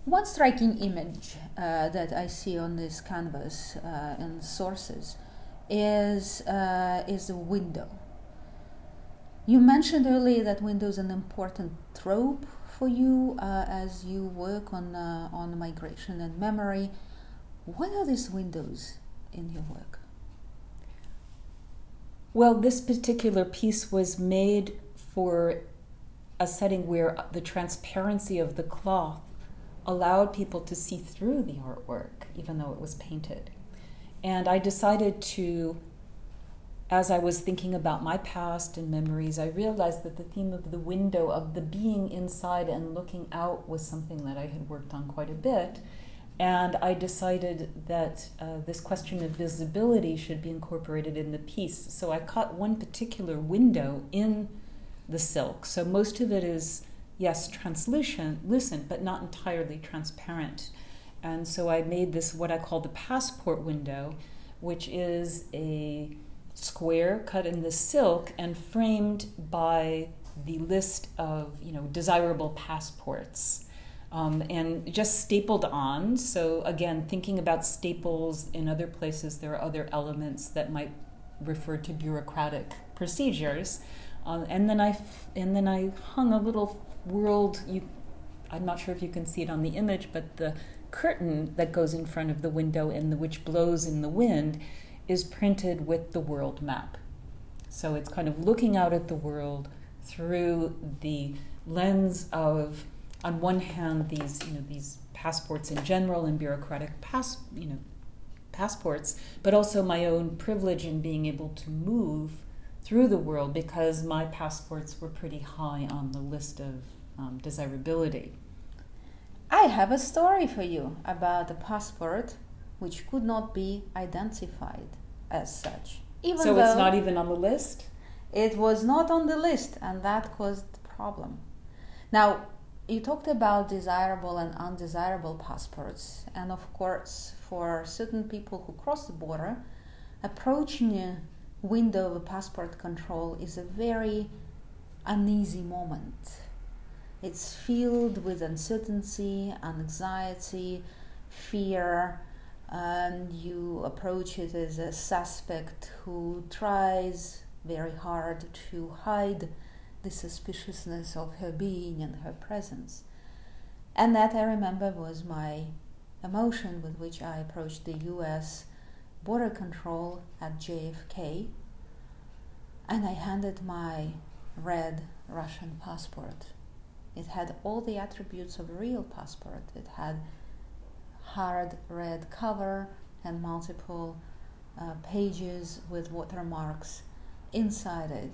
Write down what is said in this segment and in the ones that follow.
One striking image that I see on this canvas in sources is a window. You mentioned earlier that window is an important trope for you as you work on migration and memory. What are these windows in your work? Well, this particular piece was made for a setting where the transparency of the cloth allowed people to see through the artwork, even though it was painted. And I decided to, as I was thinking about my past and memories, I realized that the theme of the window, of the being inside and looking out, was something that I had worked on quite a bit. And I decided that this question of visibility should be incorporated in the piece. So I caught one particular window in the silk. So most of it is, yes, translucent, but not entirely transparent. And so I made this, what I call the passport window, which is a square cut in the silk and framed by the list of, desirable passports. And just stapled on. So again, thinking about staples in other places, there are other elements that might refer to bureaucratic procedures. And then I hung a little world. I'm not sure if you can see it on the image, but the curtain that goes in front of the window and which blows in the wind is printed with the world map. So it's kind of looking out at the world through the lens of, on one hand, these passports in general and bureaucratic passports, but also my own privilege in being able to move through the world because my passports were pretty high on the list of desirability. I have a story for you about a passport which could not be identified as such. So it's not even on the list? It was not on the list, and that caused the problem. Now, you talked about desirable and undesirable passports, and of course, for certain people who cross the border, approaching a window of a passport control is a very uneasy moment. It's filled with uncertainty, anxiety, fear, and you approach it as a suspect who tries very hard to hide the suspiciousness of her being and her presence. And that, I remember, was my emotion with which I approached the US border control at JFK, and I handed my red Russian passport. It had all the attributes of a real passport. It had hard red cover and multiple pages with watermarks inside it.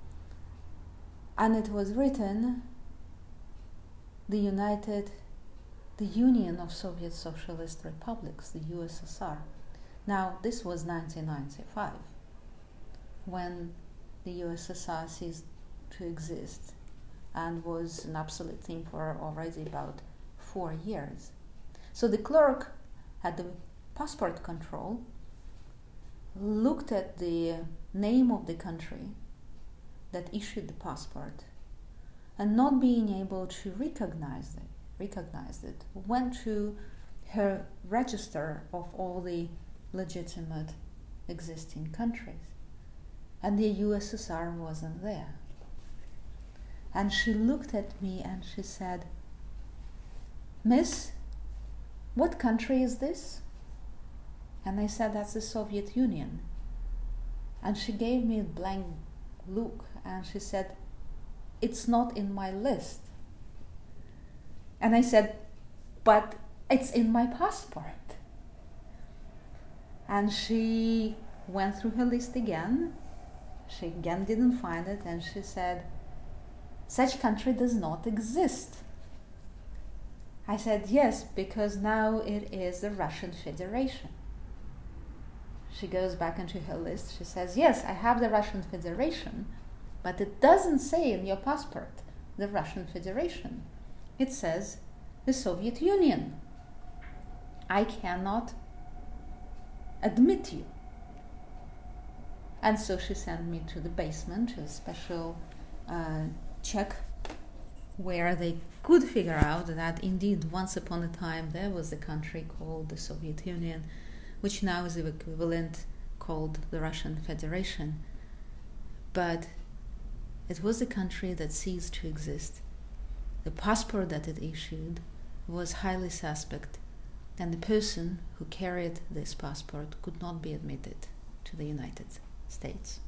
And it was written, the Union of Soviet Socialist Republics, the USSR. Now, this was 1995, when the USSR ceased to exist and was an obsolete thing for already about 4 years. So the clerk at the passport control looked at the name of the country that issued the passport, and not being able to recognize it, went to her register of all the legitimate existing countries, and the USSR wasn't there. And she looked at me and she said, "Miss, what country is this?" And I said, "That's the Soviet Union." And she gave me a blank look and she said, "It's not in my list." And I said, "But it's in my passport." And she went through her list again. She again didn't find it, and she said, "Such country does not exist." I said, "Yes, because now it is the Russian Federation." She goes back into her list. She says, "Yes, I have the Russian Federation, but it doesn't say in your passport the Russian Federation. It says the Soviet Union. I cannot admit you." And so she sent me to the basement, to a special check where they could figure out that indeed once upon a time there was a country called the Soviet Union, which now is the equivalent called the Russian Federation. But it was a country that ceased to exist. The passport that it issued was highly suspect, and the person who carried this passport could not be admitted to the United States.